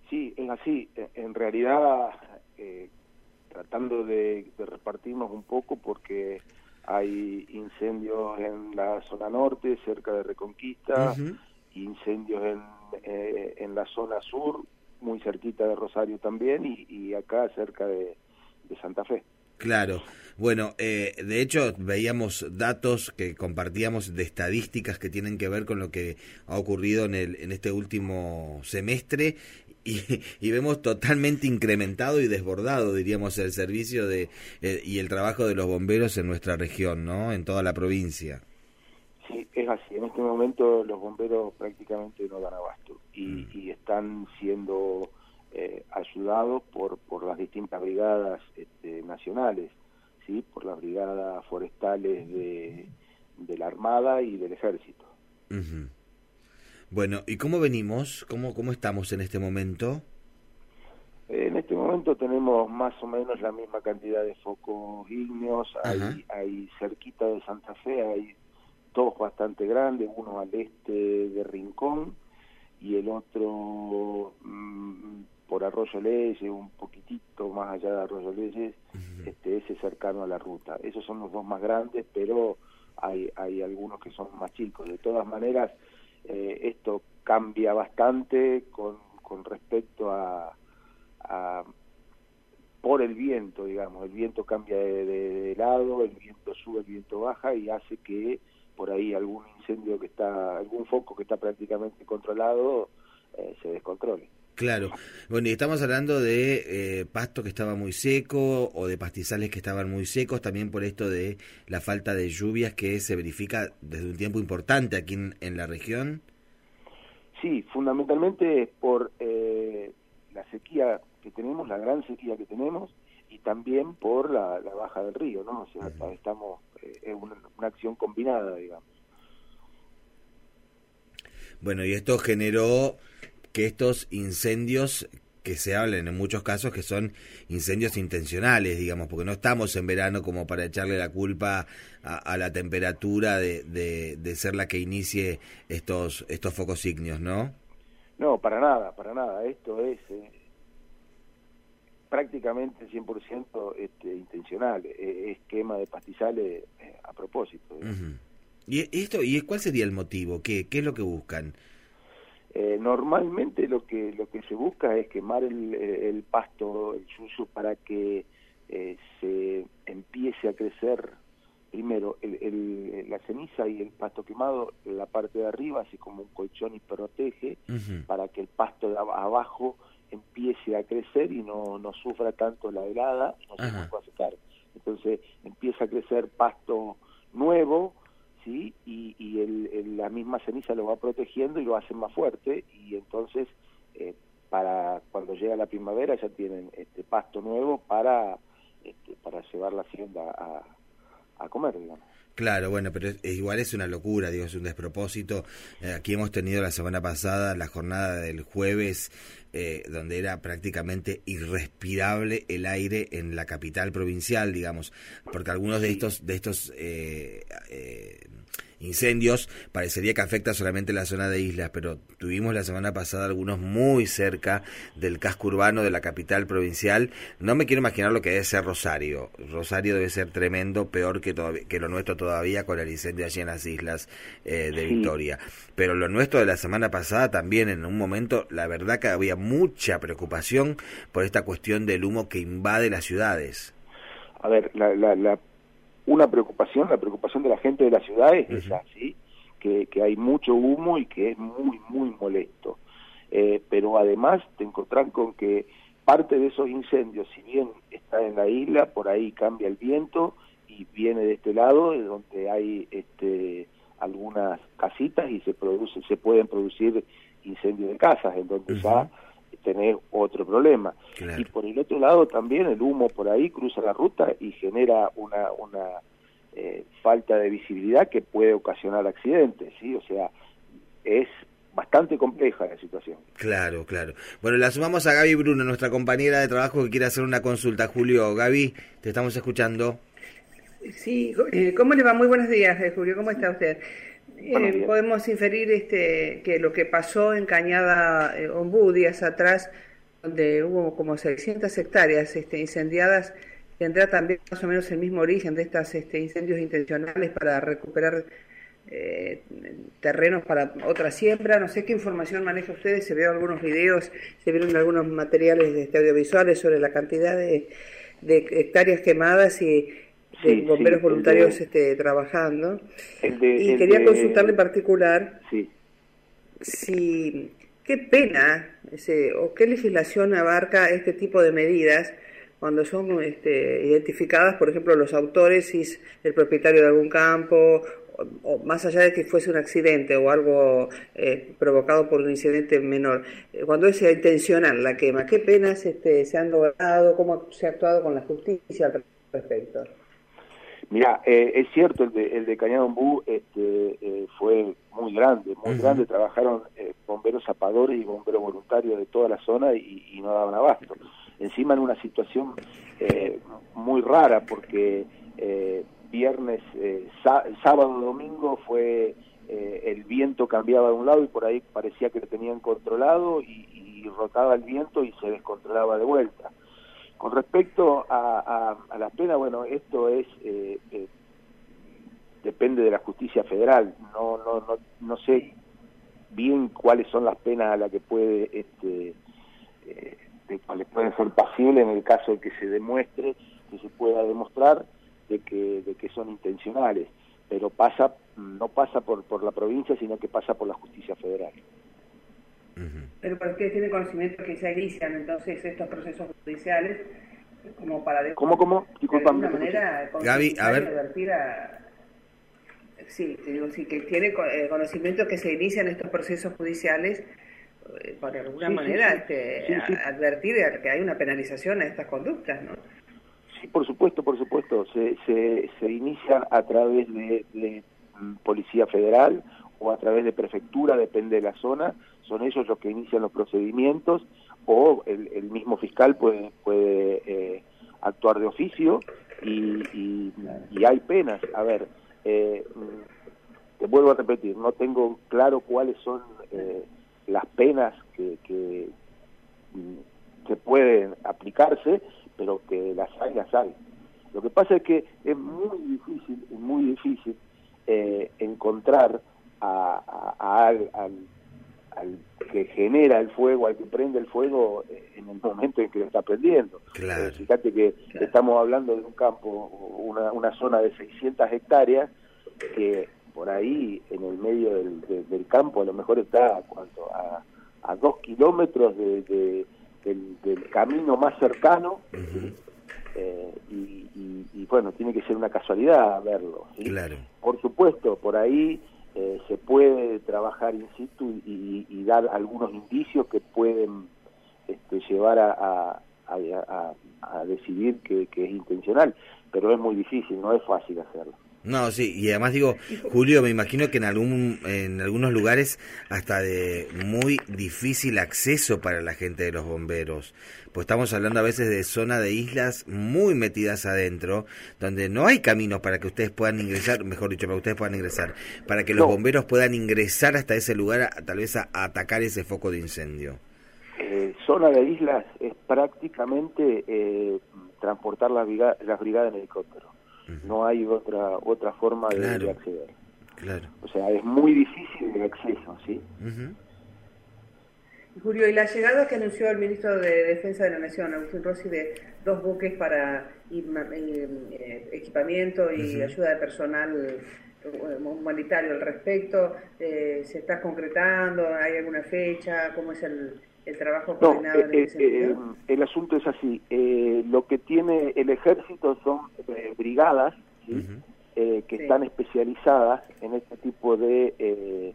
Sí, es así. En realidad, tratando de repartirnos un poco, porque hay incendios en la zona norte, cerca de Reconquista, Ujú. incendios en la zona sur, muy cerquita de Rosario también, y acá cerca de Santa Fe. Claro. Bueno, de hecho veíamos datos que compartíamos de estadísticas que tienen que ver con lo que ha ocurrido en este último semestre y, y vemos totalmente incrementado y desbordado, diríamos, el servicio y el trabajo de los bomberos en nuestra región, ¿no? En toda la provincia. Sí, es así. En este momento los bomberos prácticamente no dan abasto Mm. y están siendo ayudados por las distintas brigadas nacionales, sí, por las brigadas forestales de la Armada y del Ejército. Ujú. Bueno, ¿y cómo venimos? ¿Cómo estamos en este momento? En este momento tenemos más o menos la misma cantidad de focos ígneos. Ajá. Hay cerquita de Santa Fe, hay dos bastante grandes, uno al este de Rincón y el otro por Arroyo Leyes, un poquitito más allá de Arroyo Leyes, Ujú. ese cercano a la ruta. Esos son los dos más grandes, pero hay algunos que son más chicos. De todas maneras, esto cambia bastante con respecto a por el viento, digamos. El viento cambia de lado, el viento sube, el viento baja y hace que por ahí algún incendio algún foco que está prácticamente controlado, se descontrole. Claro. Bueno, y estamos hablando de pasto que estaba muy seco o de pastizales que estaban muy secos, también por esto de la falta de lluvias que se verifica desde un tiempo importante aquí en la región. Sí, fundamentalmente es por la sequía que tenemos, la gran sequía que tenemos, y también por la baja del río, ¿no? O sea, Ujú. estamos, es una acción combinada, digamos. Bueno, y esto generó que estos incendios que se hablan en muchos casos que son incendios intencionales, digamos, porque no estamos en verano como para echarle la culpa a la temperatura de ser la que inicie estos focos ígneos, ¿no? No, para nada, para nada. Esto es prácticamente 100% intencional, es quema de pastizales a propósito, digamos. Ujú. ¿Y cuál sería el motivo? ¿Qué es lo que buscan? Normalmente lo que se busca es quemar el pasto, el yuyo, para que se empiece a crecer primero la ceniza y el pasto quemado, la parte de arriba, así como un colchón y protege, Ujú. para que el pasto de abajo empiece a crecer y no sufra tanto la helada y no se Ajá. vuelva a secar. Entonces empieza a crecer pasto nuevo, ¿sí? Y la misma ceniza lo va protegiendo y lo hace más fuerte, y entonces para cuando llega la primavera ya tienen pasto nuevo para llevar la hacienda a comer, digamos. Claro, bueno, pero igual es una locura, digo, es un despropósito. Aquí hemos tenido la semana pasada la jornada del jueves, donde era prácticamente irrespirable el aire en la capital provincial, digamos, porque algunos de Sí, estos incendios parecería que afecta solamente la zona de islas, pero tuvimos la semana pasada algunos muy cerca del casco urbano de la capital provincial. No me quiero imaginar lo que debe ser Rosario. Rosario debe ser tremendo, peor que lo nuestro todavía con el incendio allí en las islas de sí. Victoria. Pero lo nuestro de la semana pasada también, en un momento, la verdad que había mucha preocupación por esta cuestión del humo que invade las ciudades. A ver, una preocupación, la preocupación de la gente de la ciudad es Ujú. esa, ¿sí? Que hay mucho humo y que es muy, muy molesto. Pero además te encontrás con que parte de esos incendios, si bien está en la isla, por ahí cambia el viento y viene de este lado, de donde hay algunas casitas y se pueden producir incendios de casas, en donde Ujú. ya tenés otro problema. Y Claro. por el otro lado también el humo por ahí cruza la ruta y genera una falta de visibilidad que puede ocasionar accidentes, ¿sí? O sea, es bastante compleja la situación. Claro, claro. Bueno, la sumamos a Gaby Bruno, nuestra compañera de trabajo que quiere hacer una consulta. Julio, Gaby, te estamos escuchando. Sí, ¿cómo le va? Muy buenos días, Julio, ¿cómo está usted? Buenos días. Podemos inferir que lo que pasó en Cañada Ombú días atrás donde hubo como 600 hectáreas incendiadas, ¿tendrá también más o menos el mismo origen de estos incendios intencionales para recuperar terrenos para otra siembra? No sé qué información maneja ustedes, se vieron algunos videos, se vieron algunos materiales audiovisuales sobre la cantidad de hectáreas quemadas y de bomberos voluntarios trabajando. Y quería consultarle en particular si qué pena o qué legislación abarca este tipo de medidas cuando son identificadas, por ejemplo, los autores, si es el propietario de algún campo, o más allá de que fuese un accidente o algo provocado por un incidente menor, cuando es intencional la quema, ¿qué penas se han logrado? ¿Cómo se ha actuado con la justicia al respecto? Mira, es cierto, el de Cañada Ombú fue muy grande, trabajaron bomberos zapadores y bomberos voluntarios de toda la zona y no daban abasto. Encima en una situación muy rara, porque viernes, sábado, domingo fue el viento cambiaba de un lado y por ahí parecía que lo tenían controlado y rotaba el viento y se descontrolaba de vuelta. Con respecto a las penas, bueno, esto es depende de la justicia federal. No sé bien cuáles son las penas a las que puede de cuáles pueden ser pasibles en el caso de que se demuestre, que se pueda demostrar de que son intencionales, pero no pasa por la provincia, sino que pasa por la justicia federal. Pero para ustedes tienen conocimiento que se inician entonces estos procesos judiciales como para ¿Cómo? Disculpame, de alguna manera Gaby, a ver. advertir sí, te digo, sí, que tiene conocimiento que se inician estos procesos judiciales para alguna manera advertir de que hay una penalización a estas conductas, ¿no? Sí, por supuesto, se inicia a través de Policía Federal o a través de Prefectura, depende de la zona, son ellos los que inician los procedimientos, o el mismo fiscal puede actuar de oficio y hay penas. A ver, te vuelvo a repetir, no tengo claro cuáles son las penas que pueden aplicarse, pero que las hay. Lo que pasa es que es muy difícil encontrar al que genera el fuego, al que prende el fuego en el momento en que lo está prendiendo. Claro. Fíjate que estamos hablando de un campo, una zona de 600 hectáreas, que por ahí en el medio del campo a lo mejor está a 2 kilómetros del camino más cercano. Y bueno, tiene que ser una casualidad verlo, ¿sí? Claro. Por supuesto, por ahí se puede trabajar in situ y dar algunos indicios que pueden llevar a decidir que es intencional, pero es muy difícil, no es fácil hacerlo. No, sí, y además digo, Julio, me imagino que en algunos lugares hasta de muy difícil acceso para la gente de los bomberos, pues estamos hablando a veces de zona de islas muy metidas adentro, donde no hay caminos para que ustedes puedan ingresar, mejor dicho, para que ustedes puedan ingresar, para que los bomberos puedan ingresar hasta ese lugar, tal vez a atacar ese foco de incendio. Zona de islas es prácticamente transportar las brigadas en helicóptero. No hay otra forma de acceder. Claro. O sea, es muy difícil el acceso, ¿sí? Julio, y la llegada que anunció el ministro de Defensa de la Nación, Agustín Rossi, de 2 buques para equipamiento y ayuda de personal humanitario al respecto, ¿se está concretando? ¿Hay alguna fecha? ¿Cómo es el trabajo coordinado en ese sentido? El asunto es así. Lo que tiene el ejército son brigadas, ¿sí? Que están especializadas en este tipo de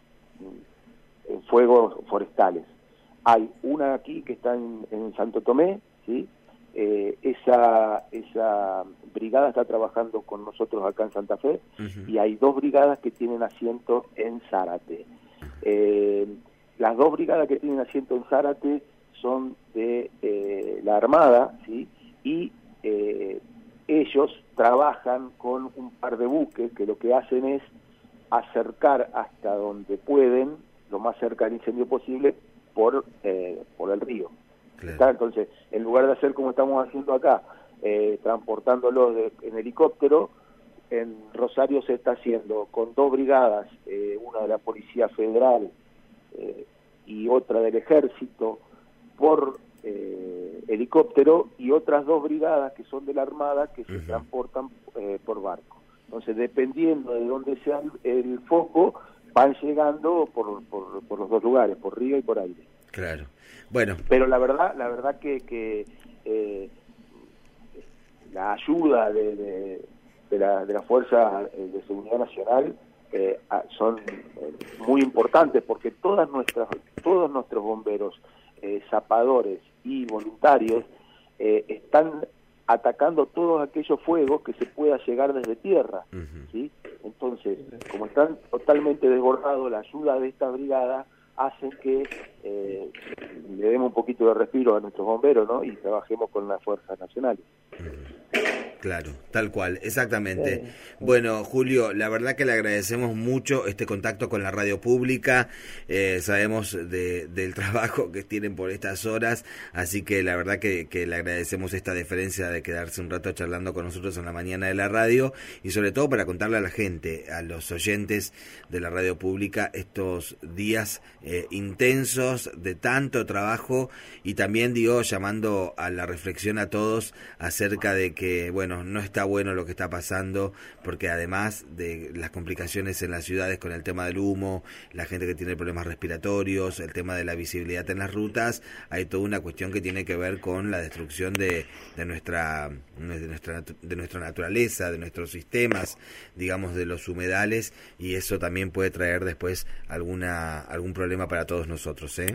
fuegos forestales. Hay una aquí que está en Santo Tomé, ¿sí? Esa brigada está trabajando con nosotros acá en Santa Fe, y hay 2 brigadas que tienen asiento en Zárate. Las 2 brigadas que tienen asiento en Zárate son de la Armada, ¿sí? Y ellos trabajan con un par de buques que lo que hacen es acercar hasta donde pueden, lo más cerca del incendio posible, por el río. Claro. Entonces, en lugar de hacer como estamos haciendo acá, transportándolos en helicóptero, en Rosario se está haciendo con 2 brigadas, una de la Policía Federal y otra del Ejército, por helicóptero, y otras 2 brigadas que son de la Armada que se transportan por barco. Entonces, dependiendo de dónde sea el foco, van llegando por los 2 lugares, por río y por aire. Claro. Bueno. Pero la verdad que la ayuda de la Fuerza de Seguridad Nacional son muy importantes, porque todos nuestros bomberos, zapadores y voluntarios están atacando todos aquellos fuegos que se pueda llegar desde tierra, ¿sí? Entonces, como están totalmente desbordados, la ayuda de esta brigada hace que le demos un poquito de respiro a nuestros bomberos, ¿no? Y trabajemos con las fuerzas nacionales. Claro, tal cual, exactamente. Bueno, Julio, la verdad que le agradecemos mucho este contacto con la radio pública, sabemos del trabajo que tienen por estas horas, así que la verdad que le agradecemos esta deferencia de quedarse un rato charlando con nosotros en la mañana de la radio, y sobre todo para contarle a la gente, a los oyentes de la radio pública, estos días intensos de tanto trabajo, y también llamando a la reflexión a todos acerca de que, bueno, no está bueno lo que está pasando, porque además de las complicaciones en las ciudades con el tema del humo, la gente que tiene problemas respiratorios, el tema de la visibilidad en las rutas, hay toda una cuestión que tiene que ver con la destrucción de nuestra naturaleza, de nuestros sistemas, digamos, de los humedales, y eso también puede traer después algún problema para todos nosotros, ¿eh?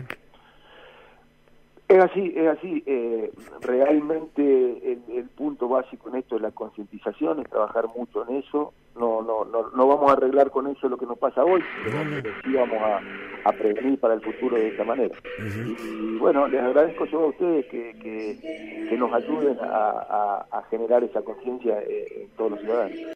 Es así. Realmente el punto básico en esto es la concientización, es trabajar mucho en eso. No vamos a arreglar con eso lo que nos pasa hoy, pero sí vamos a prevenir para el futuro de esta manera. Y bueno, les agradezco yo a ustedes que nos ayuden a generar esa conciencia en todos los ciudadanos.